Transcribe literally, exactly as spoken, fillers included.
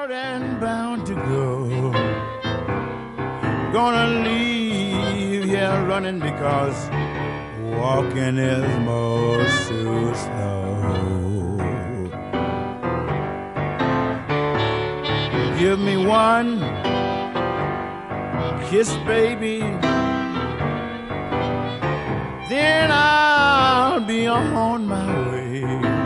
out and bound to go. Gonna leave here running because walking is most too slow. Give me one kiss, baby, then I'll be on my way.